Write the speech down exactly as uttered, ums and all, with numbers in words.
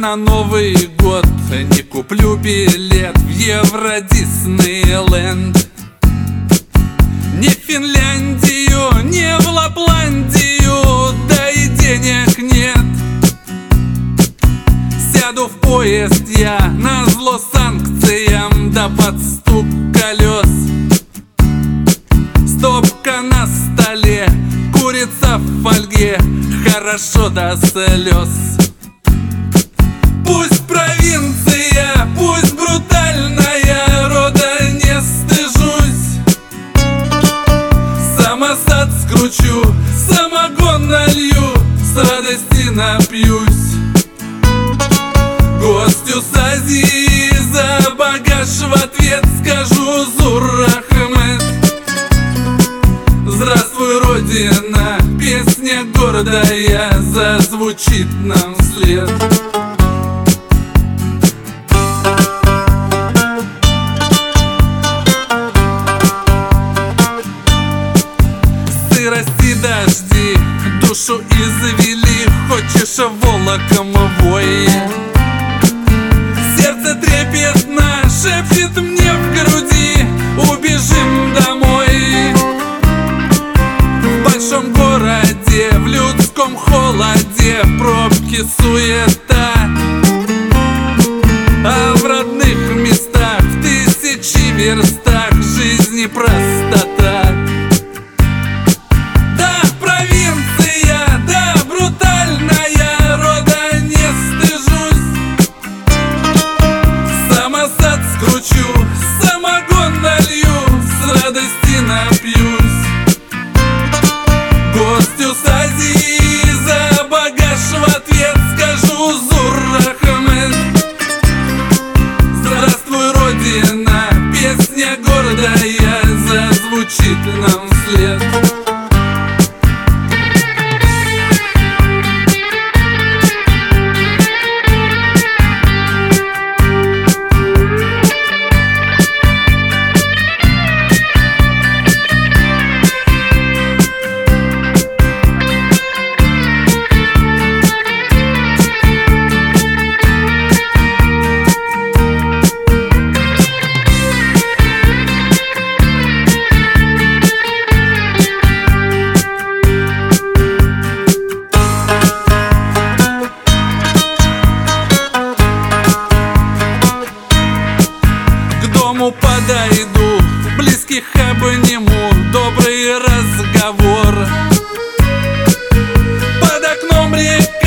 на Новый год не куплю билет в Евро Диснейленд. Не в Финляндию, не в Лапландию, да и денег нет. Сяду в поезд я назло санкциям, да под стук колес. Стопка на столе, курица в фольге, хорошо до слез. Пусть провинция, пусть брутальная, рода не стыжусь. Самосад скручу, самогон налью, с радости напьюсь. Гостю с Азии за багаж в ответ скажу Зур Ахмед. Здравствуй, Родина, песня гордая зазвучит нам вслед. Сырости, дожди, душу извели, хочешь волоком вой. Сердце трепетно шепчет мне в груди: убежим домой. В большом городе, в людском холоде, пробки, суета, а в родных местах, в тысячи верстах, жизни простота. Да, провинция, да, брутальная, рода не стыжусь. Самосад скручу, самогон налью, с радости напьюсь. Гостю с Азии за багаж в ответ скажу Зур Ахмед. Здравствуй, Родина, песня гордая зазвучит нам вслед. Подойду, близких обниму, добрый разговор. Под окном река